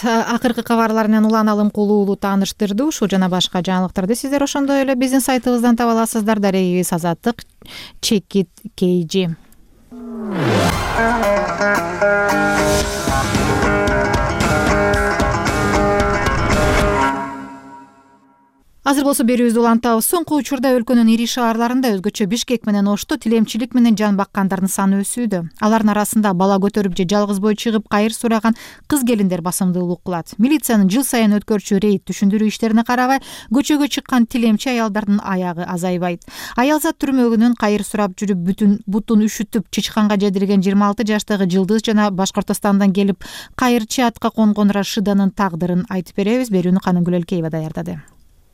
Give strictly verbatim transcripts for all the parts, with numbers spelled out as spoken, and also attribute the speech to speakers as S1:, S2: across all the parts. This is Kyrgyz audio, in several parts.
S1: Акыркы кабарлар менен Улан Алымкулуулу тааныштырды. Ушул жана башка жаңылыктарды сиздер ошондой эле биздин сайтыбыздан таба аласыздар. Дарегибиз Азаттык Чекит Кейжи. Азыр болсо берүүбүздү улантабыз. Соңку учурда өлкөнүн ири шаарларында, өзгөчө Бишкек менен Ошто тилемчилик менен жан баккандардын саны өсүүдө. Алардын арасында бала көтөрүп же жалгыз бой чыгып кайыр сураган кыз келиндер басымдуулук кылат. Милициянын жыл сайын өткөрчү рейд түшүндүрүү иштерине карабай, көчөгө чыккан тилемчи аялдардын аягы азайбайт. Аялзат түрмөгүнөн кайыр сурап жүрүп бүтүн бутун үшүтүп чычканга жедирген жыйырма алты жаштагы Жылдыз жана Башкортостандан келип кайырчы атка конгон Рашиданын тагдырын айтып беребиз. Берүүнү Каныгүл Элкеева даярдады.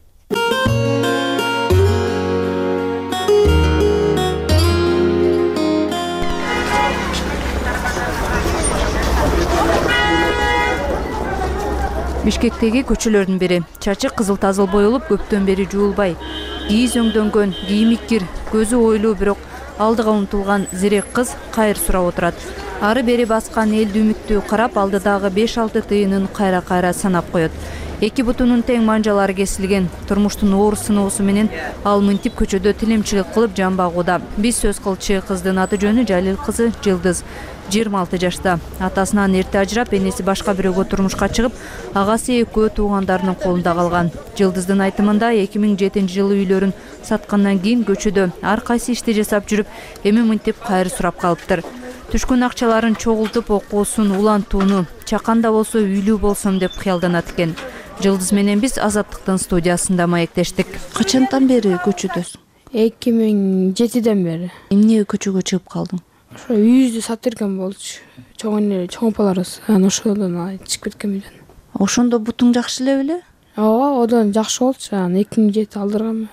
S2: Бишкектеги көчөлөрдүн бири. Чачы кызыл тазыл боюлуп, көптөн бери жуулбай. Кийиз өңдөнгөн, кийими кир, көзү ойлуу, бирок алдыга умтулган зирек кыз кайыр сурап отурат. Ары бери баскан элди үмүттүү карап, алдыдагы беш алты тыйынын кайра-кайра санап коет. Эки бутунун тең манжалары кесилген. Турмуштун оор сыноосу менен ал мынтип көчөдө тилемчилик кылып жан багууда. Биз сөз кылчу кыздын аты жөнү Жалил кызы Жылдыз. жыйырма алты жашта. Атасынан эрте ажырап, энеси башка бирөөгө турмушка чыгып, агасы экөө туугандарынын колунда калган. Жылдыздын айтымында эки миң жетинчи жылы үйлөрүн саткандан кийин көчөдө ар кайсы ишти жасап жүрүп, эми мынтип кайыр сурап калыптыр. Түшкөн акчаларын чогултуп, окуусун улантууну, чаканда болсо үйлүү болсом деп кыялданат экен. Жылдыз менен биз Азаттыктын студиясында маектештик.
S3: Качантан бери көчөдөсүң?
S4: эки миң жетиден бери.
S3: Эмне көчөгө чыгып калдың?
S4: Ошо үйүздү сатып берген болчу. Чоң эле чоң апаларыбыз анан ошодон чыгып кеткен үйдөн.
S3: Ошондо бутуң жакшы эле беле?
S4: Ооба, одон жакшы болчу. Анан эки миң жети алдыргам.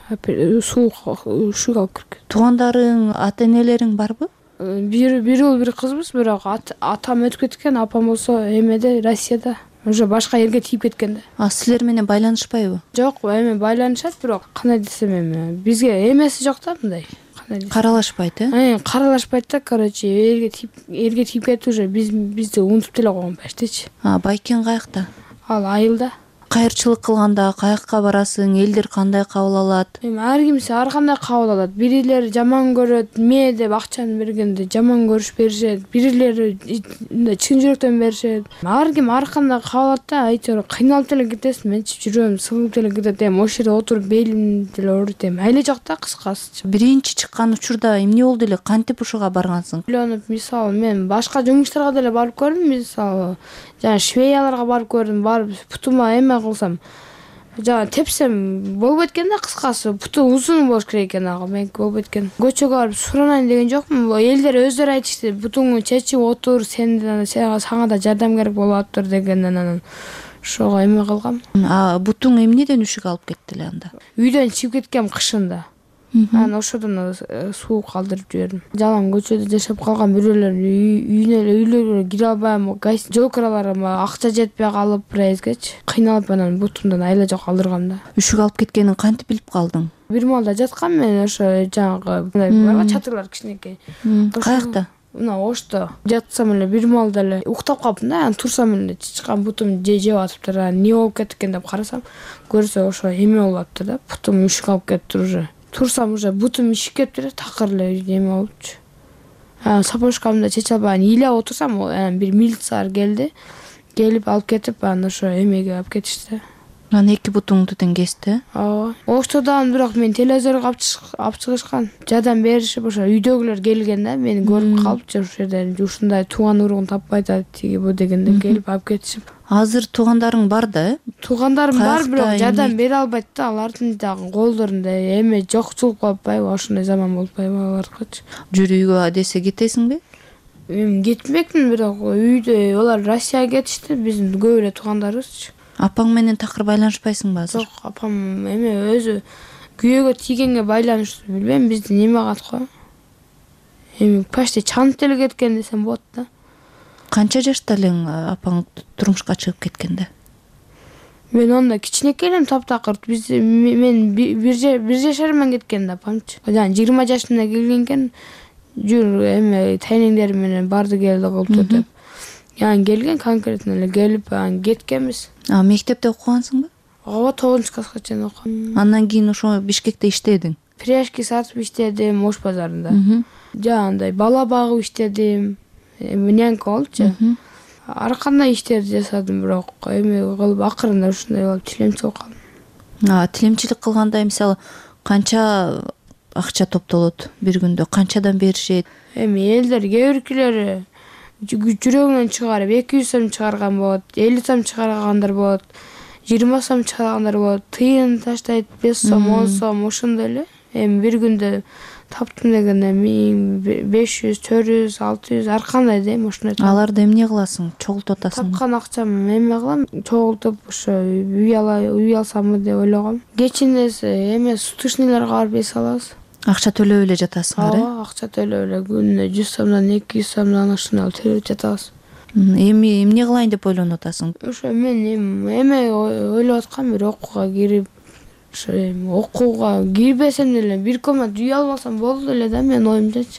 S4: Суук ушуга алып кирген.
S3: Туугандарың, ата-энелериң барбы?
S4: Бир бир уул бир кызбыз, бирок атам өтүп кеткен, апам болсо эмеде, Россияда. Уже башка жерге тийип кеткен да.
S3: А силер менен байланышпайбы?
S4: Жок, эми байланышат, бирок кандай десем эми бизге эмеси жок да мындай.
S3: Каралашпайт, э?
S4: Э, каралашпайт да, короче, эрге тийип, эрге тийип кетти уже, биз бизди унутуп деле койгон почтичи.
S3: А, байкен каякта?
S4: Ал Айылда.
S3: Кайырчылык кылганда каякка барасың, элдер кандай кабыл алат?
S4: Эми ар кимси ар кандай кабыл алат. Бирилер жаман көрөт, ме деп акчаны бергенде жаман көрүш беришет, бирилери чын жүрөктөн беришет. Ар ким ар кандай кабыл алат да, айтор кыйналып деле кетесиң, менчи жүрөм сыгылып деле кетет, эми ошол жерде отуруп белим деле ооруйт, эми айла жок да кыскасы.
S3: Биринчи чыккан учурда эмне болду эле, кантип ушуга баргансың?
S4: Үйлөнүп, мисалы, мен башка жумуштарга деле барып көрдүм, мисалы, жана швеяларга барып көрдүм, барып путума эме кылсам, жана тепсем болбойт экен да, кыскасы, буту узун болуш керек экен, ага мен болбойт экен. Көчөгө барып суранайын деген жокмун. Элдер өздөрү айтышты, бутуңду чечип отур, сен сага да жардам керек болуп атыптыр дегенден анан ошого эме кылгам.
S3: А бутуң эмнеден үшүк алып кетти эле анда?
S4: Үйдөн чыгып кеткем кышында. Анан ошодон суук калтырып жибердим. Жалаң көчөдө жашап калган бирөөлөр үйүнө эле үйлөргө кире албайм, жол кираларыма акча жетпей калып бирезгечи кыйналып анан бутумдан айла жок алдыргам да.
S3: Үшүк алып кеткенин кантип билип калдың?
S4: Бир маалда жаткам мен, ошо жанагы мындай чатырлар кичинекей.
S3: Каякта?
S4: Мына Ошто жатсам эле бир маалда эле уктап калыптым да, анан турсам эле чычкан бутум жеп атыптыр. Эмне болуп кеткен деп карасам, көрсө ошо эме болуп атыптыр да, бутум үшүк алып кетиптир уже. Турсам уже бутум ишип кетиптир, такыр эле эме болупчу. Анан сапожкамды чече албай ыйлап отурсам, анан бир милициялар келди. Келип алып кетип, анан ошо эмеге алып кетишти.
S3: Анан эки бутуңду тең кести?
S4: Ооба. Оштодан бирок мен телевизорго алып чыгышкан. Жардам беришип, ошо үйдөгүлөр келген да, мени көрүп калыпчы ошол жерде. Ушундай тууган уругун таппай да, тиги бу дегенде келип алып кетишип.
S3: Азыр туугандарың бар да, э?
S4: Туугандарым бар, бирок жардам бере албайт да, алардын дагы колдорунда эме жокчулук болуп атпайбы, ошондой заман болуп атпайбы аларгачы.
S3: Жүр үйгө десе кетесиңби?
S4: Эми кетмекмин, бирок үйдө алар Россияга кетишти, биздин көп эле туугандарыбызчы.
S3: Апаң менен такыр байланышпайсыңбы азыр?
S4: Жок, апам эме өзү күйөөгө тийгенге байланыштуу, билбейм, биздин эме кат го. Эми почти чанып деле кеткен десем болот да.
S3: Канча жашта элең апаң турмушка чыгып кеткенде?
S4: Мен анда кичинекей элем, таптакыр. Биз мен бир жашар менен кеткен да апамчы. Жана жыйырма жашымда келген экен. Жүр эме тайнеңдер менен барды келди кылып деп. Yani келген конкретно эле келип анан кеткенбиз.
S3: А мектепте окугансыңбы?
S4: Ооба, тогузунчу класска чейин окудум.
S3: Андан кийин ошо Бишкекте иштедиң.
S4: Пряжки сатып иштедим Ош базарында. Жаңандай бала багып иштедим. Нянька болчу. Ар кандай иштерди жасадым, бирок эми кылып акырында ушундай болуп тилемчи болуп калдым.
S3: А тилемчилик кылганда мисалы канча акча топтолот бир күндө, канчадан беришет?
S4: Эми элдер кээ биркилери жүрөгүнөн чыгарып эки жүз сом чыгарган болот, элүү сом чыгаргандар болот, жыйырма сом чыгаргандар болот, тыйын таштайт беш сом, он сом ошондой эле. Эми бир күндө таптым дегенде миң беш жүз, төрт жүз, алты жүз ар кандай дейм ошондой.
S3: Аларды эмне кыласың? Чогултуп атасың?
S4: Тапкан акчам эме кылам, чогултуп ошо үй ала, үй алсамбы деп ойлогом. Кечинеси эме суточныйларга барып эс алабыз.
S3: Акча төлөп эле жатасыңар, э?
S4: Ооба, акча төлөп эле күнүнө жүз сомдон, эки жүз сомдон ошондой төлөп жатабыз.
S3: Эми эмне кылайын деп ойлонуп атасың?
S4: Ошо мен эме ойлоп аткам, бир окууга кирип, ошо эми окууга кирбесем деле бир комнат үй алып алсам болду эле да, менин оюмчачы.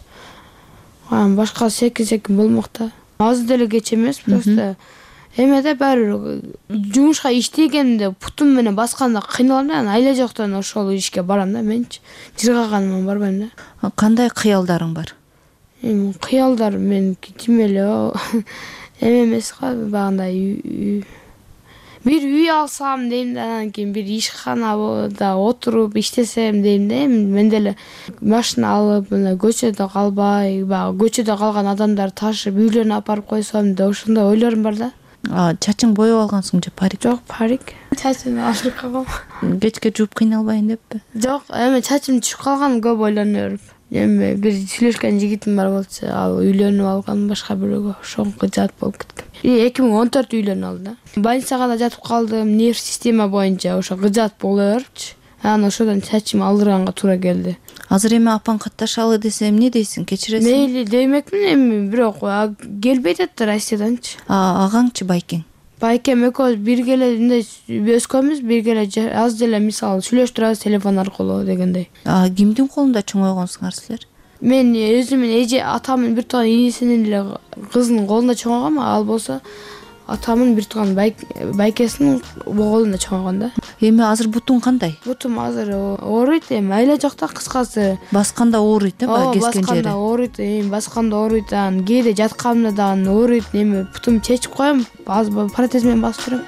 S4: Анан башка секин-секин болмок да. Азыр деле кеч эмес, просто эмеде баары жумушка иштегенде путум менен басканда кыйналам да, анан айла жоктон ошол ишке барам да менчи. Жыргаганыма барбайм да.
S3: Кандай кыялдарың бар?
S4: Эми кыялдар меники тим эле эме эмес го, багындай бир үй алсам дейм да, анан кийин бир ишканада отуруп иштесем дейм да. Эми мен деле машина алып, мына көчөдө калбай, баягы көчөдө калган адамдар ташып үйлөрүнө алып барып койсом деп ошондой ойлорум бар да.
S3: А чачың боеп алгансың же парик?
S4: Жок, парик. Чачымды алдырып калгам.
S3: Кечке жууп кыйналбайын деппи?
S4: Жок, эми чачым түшүп калган көп ойлонуп берип. Эми бир сүйлөшкөн жигитим бар болчу, ал үйлөнүп алган башка бирөөгө, ошонго жат болуп кеткен. эки миң он төрт үйлөнүп алды да. Больницага да жатып калдым, нерв система боюнча ошо кыжат боло берипчи. Анан ошодон чачым алдырганга туура келди.
S3: Азыр эми апаң катташалы десе эмне дейсиң? Кечиресиң?
S4: Мейли демекмин, эми бирок келбейт атты Россияданчы.
S3: А агаңчы, байкең?
S4: Байкем экөөбүз бирге эле мындай өскөнбүз, бирге эле аз деле мисалы сүйлөштүрөбүз телефон аркылуу дегендей.
S3: А кимдин колунда чоңойгонсуңар силер?
S4: Мен өзүмүн эже атамын бир тууган ийисинин эле кызынын колунда чоңойгом, ал болсо атамын бир тууган байкесинин колунда чоңойгон да.
S3: Эми азыр бутуң кандай?
S4: Бутум азыр ооруйт, эми айла жокта, кыскасы.
S3: Басканда ооруйт, э, баягы кескен жери?
S4: Басканда ооруйт, эми басканда ооруйт, анан кээде жатканда дагы ооруйт, эми бутум чечип коем, азыр протез менен басып турам.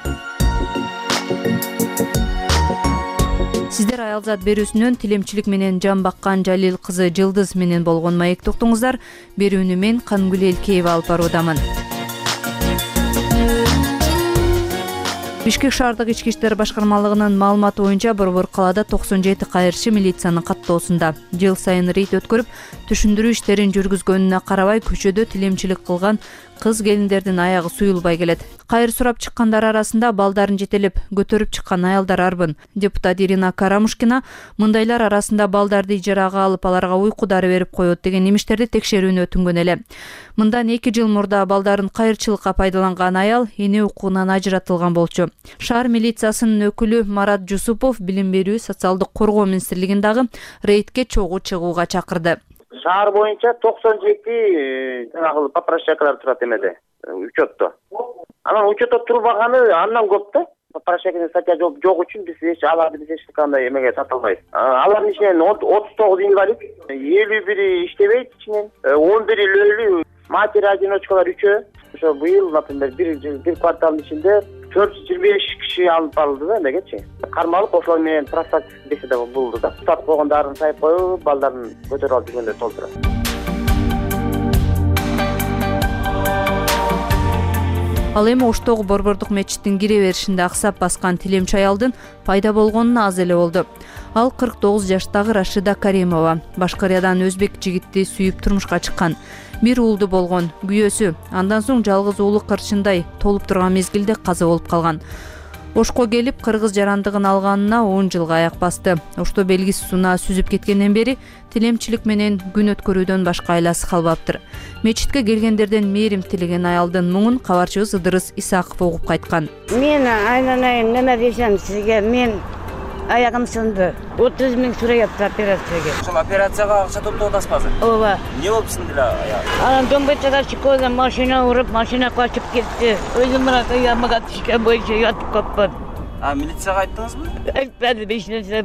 S2: Сиздер Аялзат берүүсүнөн тилемчилик менен жан баккан Жалил кызы Жылдыз менен болгон маекти уктуңуздар. Берүүнү мен Кангүл Элкеева алып баруудамын. Бишкек шаардык ички иштер башкармалыгынын маалыматы боюнча Борбор калаада токсон жети кайырчы милициянын каттоосунда. Жыл сайын рейд өткөрүп, түшүндүрүү иштерин жүргүзгөнүнө карабай көчөдө тилемчилик кылган кыз келиндердин аягы суюлбай келет. Кайыр сурап чыккандар арасында балдарын жетелеп көтөрүп чыккан аялдар арбын. Депутат Ирина Карамушкина мындайлар арасында балдарды ижарага алып, аларга уйку дары берип коет деген немиштерди текшерүүнү өтүнгөн эле. Мындан эки жыл мурда балдарын кайырчылыкка пайдаланган аял эне укугунан ажыратылган болчу. Шаар милициясынын өкүлү Марат Жусупов билим берүү, социалдык коргоо министрлигин дагы рейдке чогуу чыгууга чакырды.
S5: Шаар боюнча токсон жети жанагы попрошайкалар турат эмеде, учетто. Анан учетто турбаганы андан көп да. Попрошайканын статья жок үчүн биз эч аларды биз эч кандай эмеге тарта албайбыз. Алардын ичинен отуз тогуз инвалид, элүү бири иштебейт ичинен, он бири өлүү, матери одиночкалар үчөө. Ошо быйыл, например, бир бир кварталдын ичинде төрт жүз жыйырма беш киши алып барылды да эмегечи. Кармалып ошолор менен профилактика беседа болду да. Сатып койгондарын сайып коюп, балдарын көтөрүп алып жүргөндөр толтура.
S2: Ал эми Оштогу Борбордук мечиттин кире беришинде аксап баскан тилемчи аялдын пайда болгонуна аз эле болду. Ал кырк тогуз жаштагы Рашида Каримова. Башкыриядан өзбек жигитти сүйүп турмушка чыккан. Бир уулду болгон, күйөөсү. Андан соң жалгыз уулу кырчындай толуп турган мезгилде каза болуп калган. Ошко келип кыргыз жарандыгын алганына он жылга аяк басты. Ошто белгисиз сунаа сүзүп кеткенден бери тилемчилик менен күн өткөрүүдөн башка айласы калбаптыр. Мечитке келгендерден мээрим тилеген аялдын муңун кабарчыбыз Ыдырыс Исаков угуп кайткан.
S6: Мен айланайын неме десем сизге, мен аягым сынды. отуз миң сурайапты операцияга.
S7: Ошол операцияга акча топтоп атасызбы азыр?
S6: Ооба.
S7: Эмне болуп сынды эле аяк?
S6: Анан дөңбөтөгө чыкканда машина уруп, машина качып кетти. Өзүм мына аягыма түшкөн боюнча ятып калдым.
S7: А милицияга айттыңызбы?
S6: Айтпадым, эч нерсе.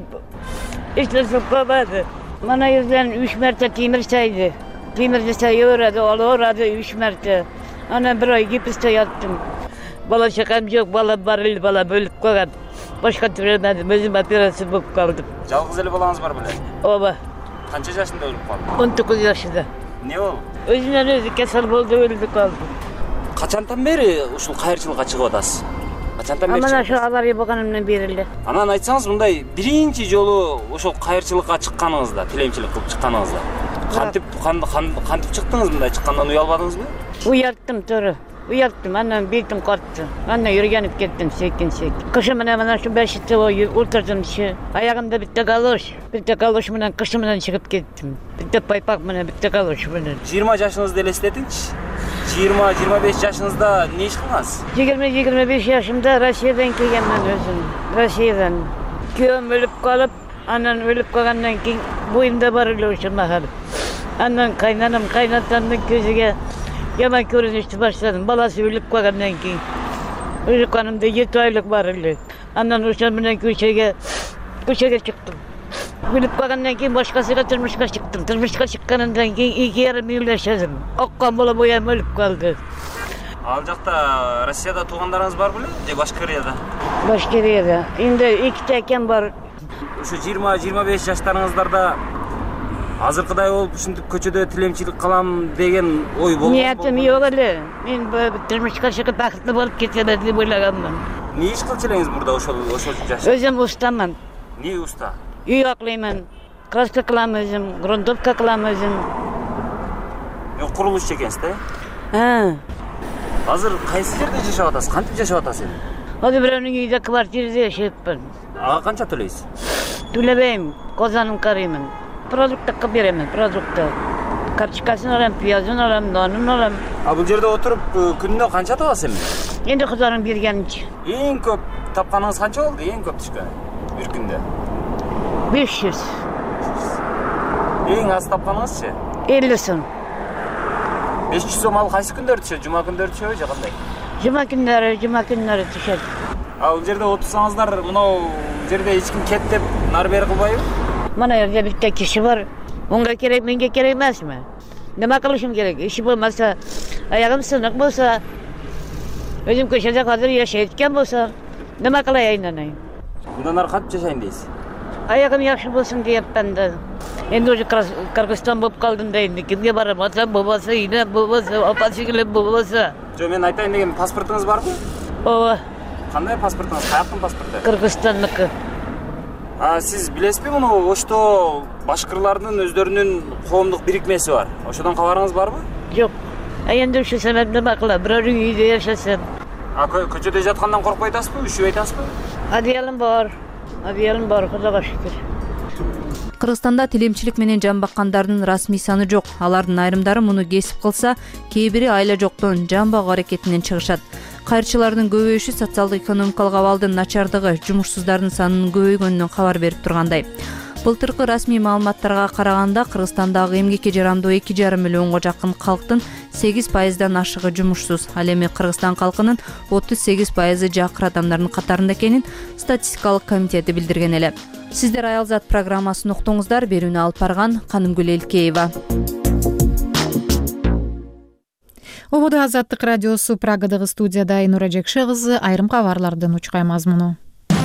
S6: Эч нерсе кылбады. Мана жерден үч мерте темир чайды. Темир жасай өрөдү, ал өрөдү үч мерте. Анан бир ай гипсте яттым. Бала чакам жок, бала бар эле, бала бөлүп койгон. Башка түрөмөдүм, өзүм операция болуп калдым.
S7: Жалгыз эле балаңыз бар беле?
S6: Ооба.
S7: Канча жашында өлүп калды?
S6: он тогуз жашында.
S7: Эмне болуп?
S6: Өзүнөн өзү кесел болду, өлүп калды.
S7: Качандан бери ушул кайырчылыкка чыгып атасыз? Качандан бери?
S6: Амана ошо авария болгонумдан бери эле.
S7: Анан айтсаңыз, мындай биринчи жолу ошол кайырчылыкка чыкканыңызда, тилемчилик кылып чыкканыңызда кантип кантип чыктыңыз? Мындай чыккандан уялбадыңызбы?
S6: Уяттым, туура. Уяттым, анан бетим катты. Анан үйрөнүп кеттим секин-секин. Кышы менен мына ушу беш ой отурдумчу. Аягымда битте галош, битте галош менен кышы менен чыгып кеттим. Битте пайпак менен, битте галош менен.
S7: жыйырма жашыңызды элестетиңчи. жыйырма жыйырма беш жашыңызда эмне иш кылгансыз?
S6: жыйырма жыйырма беш жашымда Россиядан келгенмин өзүм. Россиядан. Күйөөм өлүп калып, анан өлүп калгандан кийин боюмда бар эле ошо махал. Анан кайнанам, кайнатамдын көзүгө яман көрүнүштү баштадым. Баласы өлүп калгандан кийин. Өлүп канымда жети айлык бар эле. Анан ошо менен көчөгө көчөгө чыктым. Өлүп калгандан кийин башкасыга турмушка чыктым. Турмушка чыккандан кийин эки жарым үй жашадым. Оккон бола боям өлүп калды.
S7: Ал жакта Россияда туугандарыңыз бар беле? Же Башкирияда?
S6: Башкирияда. Эми эки акем бар.
S7: Ушу жыйырма жыйырма беш жаштарыңыздарда азыркыдай болуп ушинтип көчөдө тилемчилик кылам деген ой болбойбу?
S6: Ниятым жок эле. Мен турмушка чыгып бакыттуу болуп кетсем деп ойлаганмын.
S7: Эмне иш кылчу элеңиз мурда ошол ошол жашта?
S6: Өзүм устамын.
S7: Эмне уста?
S6: Үй аклаймын. Краска кылам өзүм, грунтовка кылам өзүм.
S7: Мен курулушчу экенсиз да?
S6: А.
S7: Азыр кайсы жерде жашап атасыз? Кантип жашап атасыз эми?
S6: Азыр бирөөнүн үйдө квартирада жашайпмын.
S7: Ага канча төлөйсүз?
S6: Төлөбөйм, козанын карыймын. Продуктка беремин, продукты. Карточкасын алам, пиязын алам, нанын алам.
S7: А бул жерде отуруп күнүнө канча табасыз эми?
S6: Энди Куданын бергенинче.
S7: Эң көп тапканыңыз канча болду? Эң көп түшкөн бир күндө?
S6: беш жүз.
S7: Эң аз тапканыңызчы?
S6: элүү сом.
S7: беш жүз сом ал кайсы күндөр түшөт? Жума күндөрү түшөбү же кандай?
S6: Жума күндөрү, жума күндөрү түшөт.
S7: А бул жерде отурсаңыздар, мынау жерде эч ким кет деп нары бери кылбайбы?
S6: Мына жерде битте киши бар. Онга керек, менге керек эмесми? Неме кылышым керек? Иши болмаса, аягым сынык болсо, өзүм көчөдө азыр жашайт экен болсо, неме кылай айнанайын?
S7: Мындан ары кантип жашайын дейсиз?
S6: Аягым жакшы болсун депмин да. Энди уже Кыргызстан болуп калдым да, энди кимге барам? Атам болбосо, ийнем болбосо, апа-сиңилим болбосо.
S7: Жок, мен айтайын деген, паспортуңуз барбы?
S6: Ооба.
S7: Кандай паспортуңуз? Каяктын паспорту?
S6: Кыргызстандыкы.
S7: А сиз билесизби, муну Ошто башкырлардын өздөрүнүн коомдук бирикмеси бар. Ошодон кабарыңыз барбы?
S6: Жок. А энди ушу себеп неме кылам? Бирөөнүн үйдө жашасам.
S7: А көчөдө жаткандан коркпой атасызбы? Үшүп атасызбы?
S6: Адыялым бар. Адыялым бар, Кудайга шүкүр.
S2: Кыргызстанда тилемчилик менен жан баккандардын расмий саны жок. Алардын айрымдары муну кесип кылса, кээ бири айла жоктон жан багуу аракетинен чыгышат. Кайырчылардын көбөйүшү социалдык экономикалык абалдын начардыгы, жумушсуздардын санынын көбөйгөнүнөн кабар берип тургандай. Былтыркы расмий маалыматтарга караганда Кыргызстандагы эмгекке жарамдуу эки жарым миллионго жакын калктын сегиз пайыздан ашыгы жумушсуз. Ал эми Кыргызстан калкынын отуз сегиз пайызы жакыр адамдардын катарында экенин статистикалык комитети билдирген эле. Сиздер Аялзат программасын уктуңуздар. Берүүнү алып барган Канымгүл Элкеева.
S1: Ободо Азаттык радиосу Прагадагы студияда Айнура Жекше кызы, айрым кабарлардын учкай мазмуну.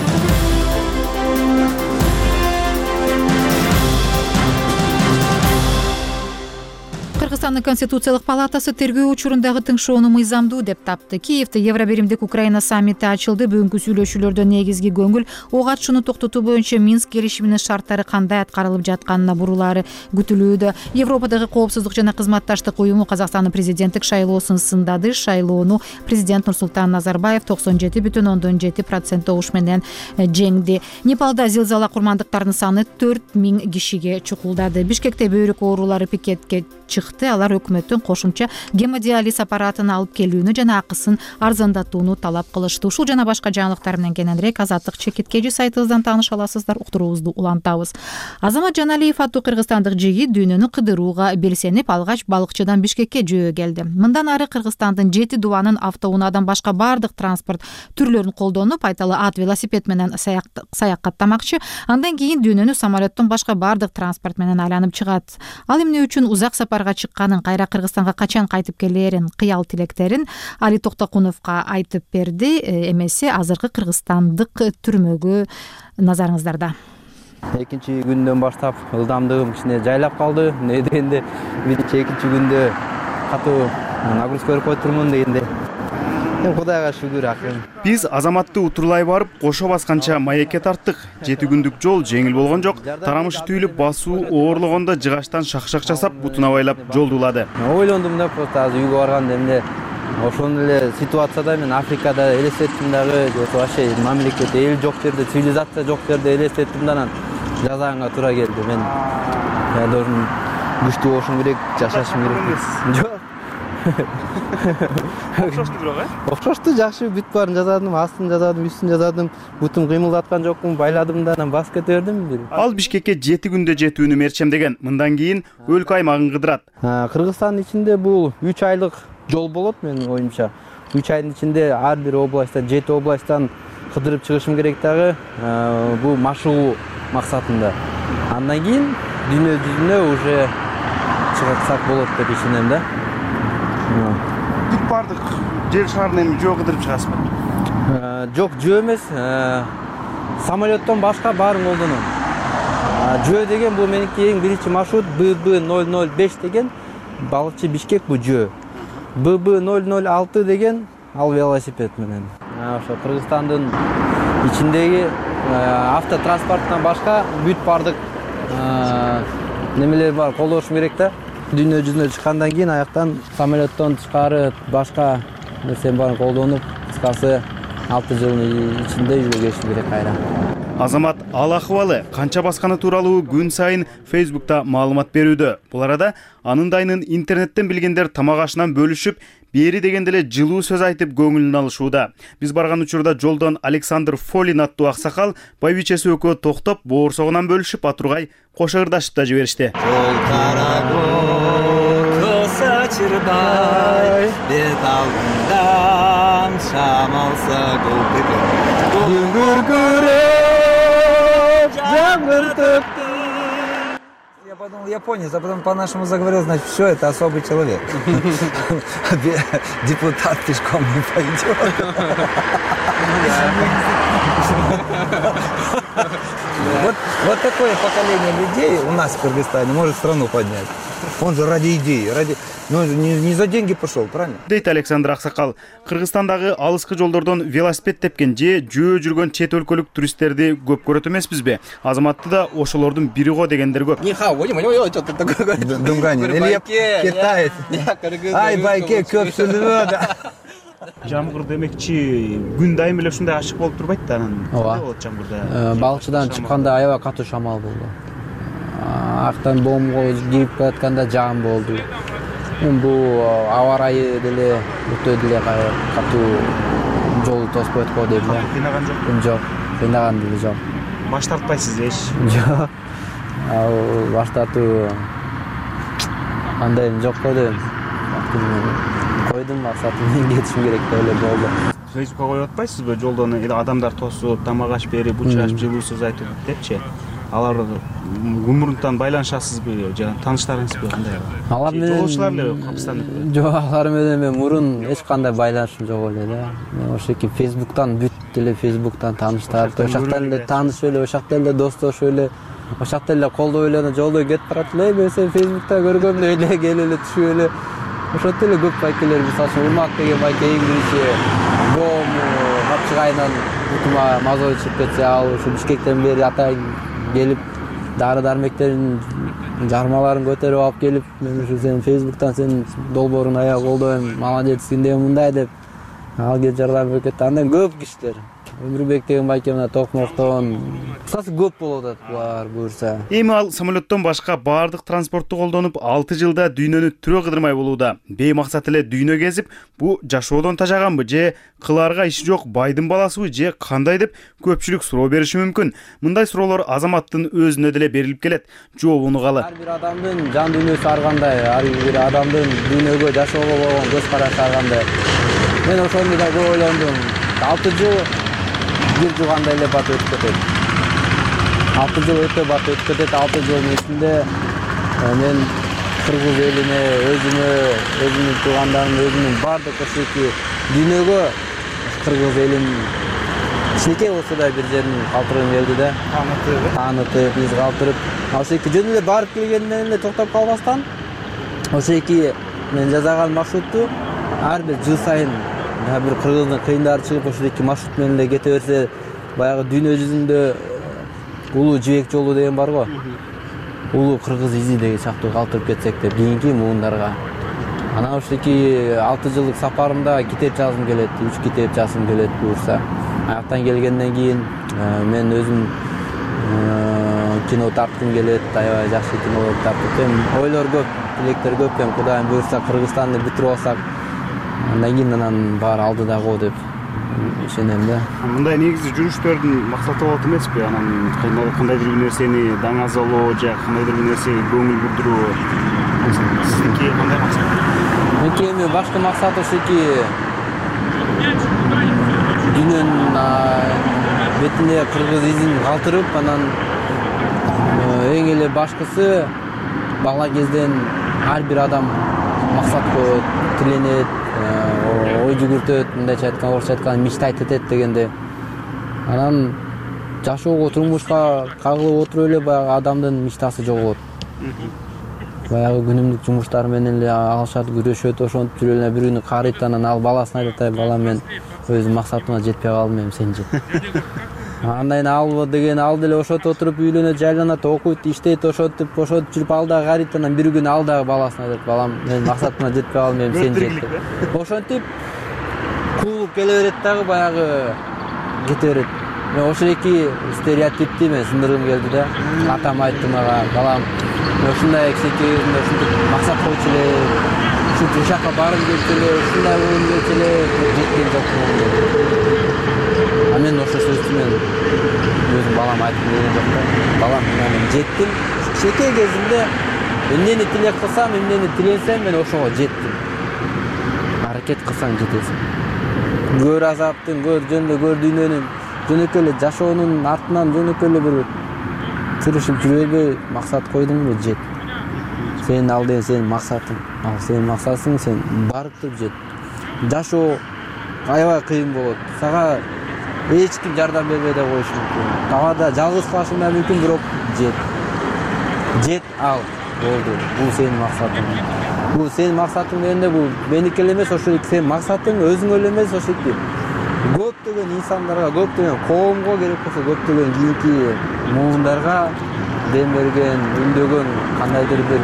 S1: Кыргызстандын Конституциялык палатасы тергөө учурундагы тыңшоону мыйзамдуу деп тапты. Киевде Евробиримдик Украина саммити ачылды. Бүгүнкү сүйлөшүүлөрдө негизги көңүл ок атышууну токтотуу боюнча Минск келишиминин шарттары кандай аткарылып жатканына бурулаары күтүлүүдө. Европадагы коопсуздук жана кызматташтык уюму Казакстандын президенттик шайлоосун сындады. Шайлоону президент Нурсултан Назарбаев токсон жети бүтүн ондон жети процент добуш менен жеңди. Непалда зилзала курмандыктарынын саны төрт миң кишиге чукулдады. Бишкекте бөйрөк оорулары пикетке чыкты. айтышты. Алар өкмөттүн кошумча гемодиализ аппаратын алып келүүнү жана акысын арзандатууну талап кылышты. Ушул жана башка жаңылыктар менен кененирээк Азаттык чекиткечи сайтыбыздан тааныша аласыздар. Уктуруубузду улантабыз. Азамат Жаналиев аттуу кыргызстандык жигит дүйнөнү кыдырууга белсенип, алгач балыкчыдан Бишкекке жөө келди. Мындан ары Кыргызстандын жети дубанын автоунаадан башка бардык транспорт түрлөрүн колдонуп, айталы ат, велосипед менен саякаттамакчы. Андан кийин дүйнөнү самолеттон башка бардык транспорт менен айланып чыгат. Ал эмне үчүн узак сапарга чыкканын, кайра Кыргызстанга качан кайтып келерин, кыял тилектерин Али Токтокуновго айтып берди. Эмеси азыркы кыргызстандык түрмөгү назарыңыздарда.
S8: Экинчи күндөн баштап ылдамдыгым кичине жайлап калды. Эмне дегенде биринчи экинчи күндө катуу нагрузка көрүп койтурмун дегенде. Эми Кудайга шүгүр акырын.
S9: Биз Азаматты утурлай барып, кошо басканча маекке тарттык. жети күндүк жол жеңил болгон жок. Тарамышы түйүлүп, басуу оорлогондо жыгачтан шак-шак жасап, бутуна байлап жолдулады.
S8: Ойлондум да, просто азыр үйгө барганда эмне ошондой эле ситуацияда мен Африкада элестеттим дагы, вообще мамлекет эл жок жерде, цивилизация жок жерде элестеттим да, анан жазаганга туура келди. Мен я должен күчтүү болушум керек, жашашым керек. Жок.
S9: Окшошту бирок, э?
S8: Окшошту, жакшы бүт баарын жазадым, астын жазадым, үстүн жазадым, бутум кыймылдаткан жокмун, байладым да, анан басып кете бердим.
S9: Ал Бишкекке жети күндө жетүүнү мерчемдеген. Мындан кийин өлкө аймагын кыдырат.
S8: Кыргызстандын ичинде бул үч айлык жол болот менин оюмча. үч айдын ичинде ар бир областтан, жети областтан кыдырып чыгышым керек дагы. Бул машыгуу максатында. Андан кийин дүйнө жүзүнө уже чыгсак болот деп ишенем да.
S9: Бүт бардык жер шарын эми жөө кыдырып чыгасызбы?
S8: Жок, жөө эмес. Самолеттон башка баарын колдоном. Жөө деген бул меники эң биринчи маршрут Б Б ноль ноль беш деген балыкчы Бишкек бул жөө. Б Б ноль ноль алты деген ал велосипед менен. Ошо Кыргызстандын ичиндеги автотранспорттан башка бүт бардык немелер бар, колдошум керек да. Дүйнө жүзүнө чыккандан кийин аяктан самолеттон тышкары башка нерсенин баарын колдонуп, кыскасы алты жылдын ичинде жүзө келишим керек кайра.
S9: Азамат ал акыбалы канча басканы тууралуу күн сайын Facebook'та маалымат берүүдө. Бул арада анын дайынын интернеттен билгендер тамак ашынан бөлүшүп, бери дегенде эле жылуу сөз айтып көңүлүн алышууда. Биз барган учурда жолдон Александр Фолин аттуу аксакал байбичеси экөө токтоп, боорсогунан бөлүшүп, атургай кошо ырдашып да жиберишти.
S10: Сачырбай, бет алдыңдан шамалса көптігін Күңгір күреп, жаңғыр төкті. Я подумал, японец, а потом по-нашему заговорил, значит, все, это особый человек. Депутат пешком не пойдет. Вот, вот такое поколение людей у нас в Кыргызстане может страну поднять. Он же ради идеи, ради, ну, не, не за деньги пошел, правильно?
S9: Дейт Александр Аксакал. Кыргызстандагы алыскы жолдордон велосипед тепкен же жөө жүргөн чет өлкөлүк туристтерди көп көрөт эмеспизби? Азаматты да ошолордун бири го дегендер көп.
S10: Нихау, ой, что-то такое говорит. Думганин, или китаец. Ай, байке, көпсүлүү.
S9: Жамгыр демекчи күн дайым эле ушундай ачык болуп турбайт да, анан кандай болот жамгырда?
S8: Балыкчыдан чыкканда аябай катуу шамал болду. Актан боомго кирип жатканда жаам болду. Эми бул аба ырайы деле өтө деле катуу жолду тоспойт го дейм да.
S9: Кыйнаган жокпу?
S8: Жок, кыйнаган деле жок.
S9: Баш тартпайсыз эч?
S8: Жок. Ал баш тартуу андай жок го дейм. Койдум максатым, мен кетишим керек деп эле болду.
S9: Фейсбукка коюп атпайсызбы? Жолдон адамдар тосуп, тамак аш берип, бучашып, жылуу сөз айтып депчи. Алар гумурунтан байланышасызбы, жана тааныштарыңызбы кандай?
S8: Алар менен
S9: жолуучулар эле капыстан.
S8: Жок, алар менен мен мурун эч кандай байланышым жок эле да. Мен ошоки Facebook'тан бүт эле Facebook'тан тааныштар, ошактан эле таанышып эле, ошактан эле достошуп эле, ошактан эле колдоп эле жолдо кетип барат эле. Мен сени Facebook'та көргөм деп эле келип эле түшүп эле. Ошондой эле көп байкелер, мисалы үчүн Урмак деген байке эң биринчи боом капчыгайынан бутума мазой чыгып кетсе, ал ушу Бишкектен бери атайын келип дары дармектерин жармаларын көтөрүп алып келип, мен ушу сен Facebook'тан сенин долбооруң аябай колдойм, молодецсиң деп мындай деп ал келип жардам берип кетти. Андан көп кишилер Өмүрбек деген байке мына Токмоктон. Кысасы көп болуп атат булар буюрса.
S9: Эми ал самолеттон башка баардык транспортту колдонуп алты жылда дүйнөнү түрө кыдырмай болууда. Беймаксат эле дүйнө кезип, бу жашоодон тажаганбы же кылаарга иши жок байдын баласыбы же кандай деп көпчүлүк суроо бериши мүмкүн. Мындай суроолор Азаматтын өзүнө деле берилип келет. Жообун угалы.
S8: Ар бир адамдын жан дүйнөсү ар кандай, ар бир адамдын дүйнөгө жашоого болгон көз карашы ар кандай. Мен ошону да көп ойлондум. алты жыл бир жугандай эле бат өтүп кетет. алты жыл өтө бат өтүп кетет. алты жылдын ичинде мен кыргыз элине, өзүмө, өзүмдүн туугандарым, өзүмдүн бардык ошоки дүйнөгө кыргыз элин кичинекей болсо да бир жерин калтыргым келди да. Таанытып, таанытып, из калтырып. Ошоки жөн эле барып келгенден эле токтоп калбастан, ошоки мен жасаган маршрутту ар бир жыл сайын бир кыргыздын кыйындары чыгып ошоки маршрут менен эле кете берсе, баягы дүйнө жүзүндө улуу жибек жолу деген бар го. Улуу кыргыз изи деген сыяктуу калтырып кетсек деп кийинки муундарга. Анан ошоки алты жылдык сапарымда китеп жазгым келет, үч китеп жазгым келет буюрса. Аяктан келгенден кийин мен өзүм кино тарткым келет, аябай жакшы кинолорду тартып эм. Ойлор көп, тилектер көп эм. Кудайым буюрса Кыргызстанды бүтүрүп алсак, андан кийин анан баары алдыда го деп ишенем да.
S9: Мындай негизи жүрүштөрдүн максаты болот эмеспи? Анан кандайдыр бир нерсени даңазалоо же кандайдыр бир нерсеге көңүл бурдуруу. Сиздики кандай максат?
S8: Меники эми башкы максат ошоки дүйнөнүн бетине кыргыз изин калтырып, анан эң эле башкысы бала кезден ар бир адам максат коет, тиленет, ой жүгүртөт, мындайча айтканда, орусча айтканда мечтать этет дегенде. Анан жашоого, турмушка кагылып отуруп эле баягы адамдын мечтасы жоголот. Баягы күнүмдүк жумуштар менен эле алышат, күрөшөт, ошентип жүрүп эле бир күнү карыйт, анан ал баласына айтат: "Балам, мен өзүм максатыма жетпей калдым, эми сен жет." Андан кийин ал деген ал деле ошентип отуруп үйлөнөт, жайланат, окуйт, иштейт, ошентип, ошентип жүрүп ал дагы карыйт, анан бир күнү ал дагы баласына айтат: "Балам, мен максатыма жетпей калдым, эми сен жет." Ошентип куулуп келе берет дагы, баягы кете берет. Мен ошоки стереотипти мен сындыргым келди да. Атам айтты мага: "Балам, ушундай кичинекей кезимде ушинтип максат койчу эле, ушинтип ушакка баргым келчү эле, ушундай болгум келчү эле, жеткен жокмун деп." А мен ошол сөздү мен өзүм балам айткым келген жок да. Балам, мен жеттим. Кичинекей кезимде эмнени тилек кылсам, эмнени тиленсем, мен ошого жеттим. Аракет кылсаң жетесиң. Көр азаптын, көр жөн эле көр дүйнөнүн, жөнөкөй эле жашоонун артынан жөнөкөй эле бир тырышып жүрө бербей максат койдуңбу, жет. Сен ал деген сенин максатың. Ал сенин максатың, сен барып туруп жет. Жашоо аябай кыйын болот. Сага эч ким жардам бербей да коюшу мүмкүн. Табада жалгыз калышың да мүмкүн, бирок жет. Жет, ал болду. Бул сенин максатың. Бул сенин максатың дегенде бул меники эле эмес, ошол сенин максатың өзүң эле эмес, ошоки көптөгөн инсандарга, көптөгөн коомго, керек болсо көптөгөн кийинки муундарга дем берген, үндөгөн кандайдыр бир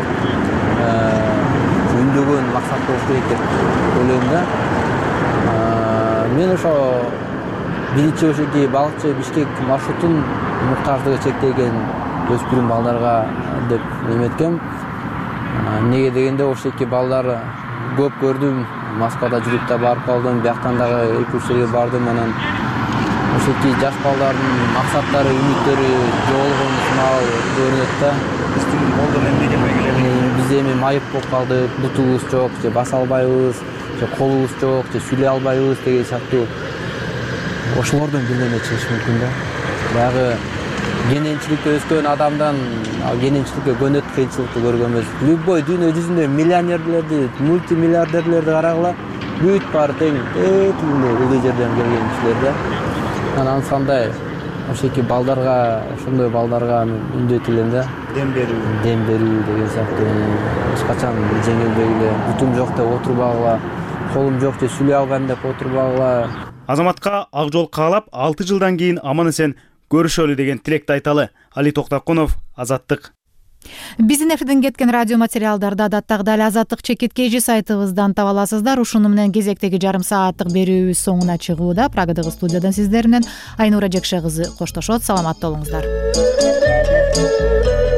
S8: үндөгөн максат болуш керек деп ойлойм да. Мен ошо биринчи ошоки балыкчы Бишкек маршрутун муктаждыгы чектелген өспүрүм балдарга деп эметкем. Эмнеге дегенде ошоки балдар көп көрдүм. Москвада жүрүп да барып калдым, бияктан дагы эки үч жерге бардым. Анан ошоки жаш балдардын максаттары, үмүттөрү жоголгон сымал көрүнөт да. Биздин колдон эмне келбей келет? Биз эми майып болуп калдык, бутубуз жок, же баса албайбыз, же колубуз жок, же сүйлөй албайбыз деген сыяктуу. Ошолордон бирдеме чыгышы мүмкүн да. Баягы кененчиликте өскөн адамдан кененчиликке көнөт кыйынчылыкты көргөнбүз. Любой дүйнө жүзүндө миллионерлерди, мультимиллиардерлерди карагыла, бүт баары тең тегине ылдый жерден келген кишилер да. Анан ансандай ошоки балдарга, ошондой балдарга үндөйт элем да. Дем берүү, дем берүү деген сыяктуу. Эч качан жеңилбей эле, бутум жок деп отурбагыла, колум жок же сүйлөй албайм деп отурбагыла.
S9: Азаматка ак жол каалап, алты жылдан кийин аман эсен көрүшөлү деген тилекти айталы. Али Токтокунов, Азаттык.
S1: Биздин эфирден кеткен радио материалдарды адаттагыдай эле азаттык чекит kg сайтыбыздан таба аласыздар. Ушуну менен кезектеги жарым сааттык берүүбүз соңуна чыгууда. Прагадагы студиядан сиздер менен Айнура Жекше кызы коштошот. Саламатта болуңуздар.